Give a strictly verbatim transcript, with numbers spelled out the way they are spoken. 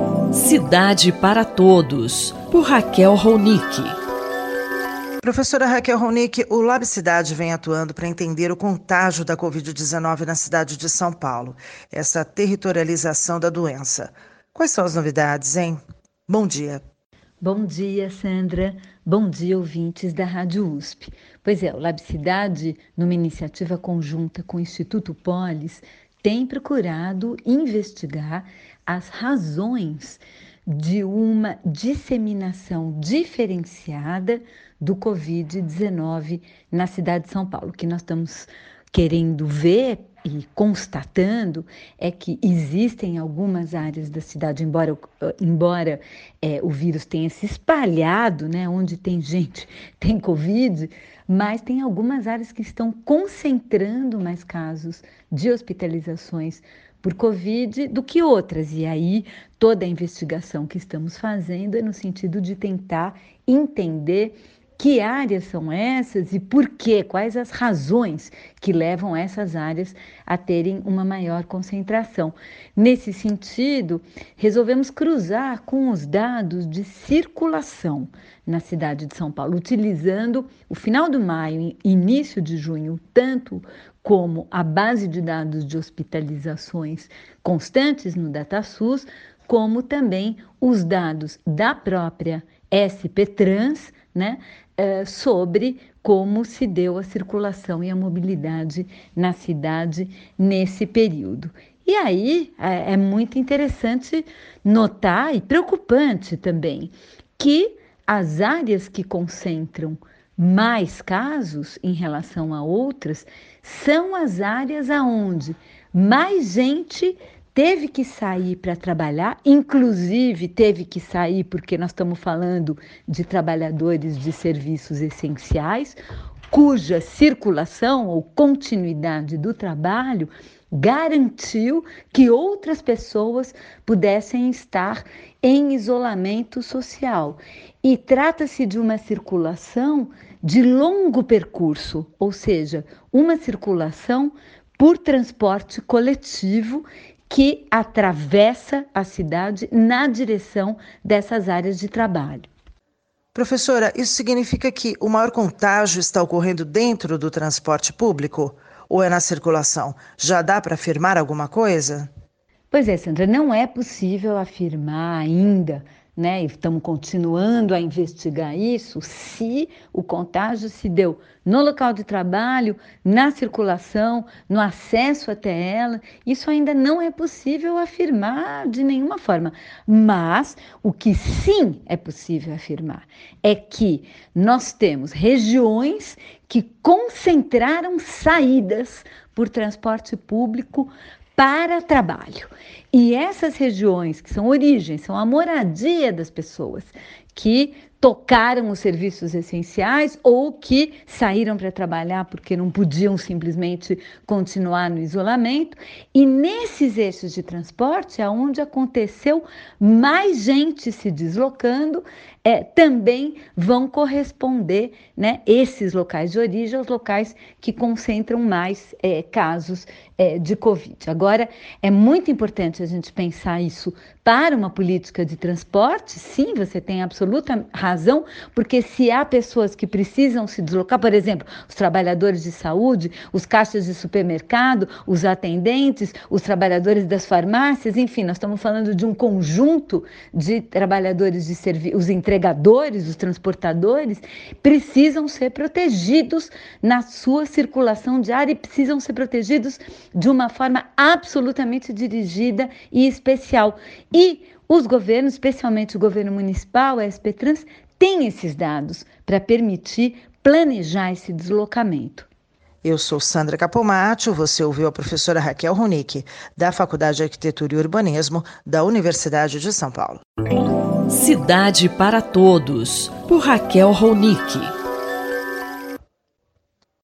Cidade para Todos, por Raquel Ronick. Professora Raquel Ronick, o Lab Cidade vem atuando para entender o contágio da covid dezenove na cidade de São Paulo, essa territorialização da doença. Quais são as novidades, hein? Bom dia. Bom dia, Sandra. Bom dia, ouvintes da Rádio U S P. Pois é, o Lab Cidade, numa iniciativa conjunta com o Instituto Polis, tem procurado investigar as razões de uma disseminação diferenciada do covid dezenove na cidade de São Paulo. O que nós estamos querendo ver e constatando é que existem algumas áreas da cidade, embora, embora é, o vírus tenha se espalhado, né, onde tem gente, tem Covid, mas tem algumas áreas que estão concentrando mais casos de hospitalizações por Covid do que outras. E aí toda a investigação que estamos fazendo é no sentido de tentar entender que áreas são essas e por quê, quais as razões que levam essas áreas a terem uma maior concentração. Nesse sentido, resolvemos cruzar com os dados de circulação na cidade de São Paulo, utilizando o final do maio e início de junho, tanto como a base de dados de hospitalizações constantes no DataSUS, como também os dados da própria S P Trans, né, é, sobre como se deu a circulação e a mobilidade na cidade nesse período. E aí é, é muito interessante notar e preocupante também que as áreas que concentram mais casos em relação a outras são as áreas aonde mais gente teve que sair para trabalhar, inclusive teve que sair porque nós estamos falando de trabalhadores de serviços essenciais, cuja circulação ou continuidade do trabalho garantiu que outras pessoas pudessem estar em isolamento social. E trata-se de uma circulação de longo percurso, ou seja, uma circulação por transporte coletivo que atravessa a cidade na direção dessas áreas de trabalho. Professora, isso significa que o maior contágio está ocorrendo dentro do transporte público ou é na circulação? Já dá para afirmar alguma coisa? Pois é, Sandra, não é possível afirmar ainda, né? Estamos continuando a investigar isso, se o contágio se deu no local de trabalho, na circulação, no acesso até ela. Isso ainda não é possível afirmar de nenhuma forma. Mas o que sim é possível afirmar é que nós temos regiões que concentraram saídas por transporte público para trabalho. E essas regiões que são origens, são a moradia das pessoas que tocaram os serviços essenciais ou que saíram para trabalhar porque não podiam simplesmente continuar no isolamento. E nesses eixos de transporte, aonde aconteceu mais gente se deslocando, é, também vão corresponder, né, esses locais de origem aos locais que concentram mais é, casos é, de Covid. Agora, é muito importante a gente pensar isso para uma política de transporte. Sim, você tem absoluta razão, porque se há pessoas que precisam se deslocar, por exemplo, os trabalhadores de saúde, os caixas de supermercado, os atendentes, os trabalhadores das farmácias, enfim, nós estamos falando de um conjunto de trabalhadores de serviço, os entregadores, os transportadores, precisam ser protegidos na sua circulação diária e precisam ser protegidos de uma forma absolutamente dirigida e especial. E os governos, especialmente o governo municipal, a S P Trans, têm esses dados para permitir planejar esse deslocamento. Eu sou Sandra Capomatto, você ouviu a professora Raquel Ronick, da Faculdade de Arquitetura e Urbanismo da Universidade de São Paulo. Cidade para Todos, por Raquel Ronick.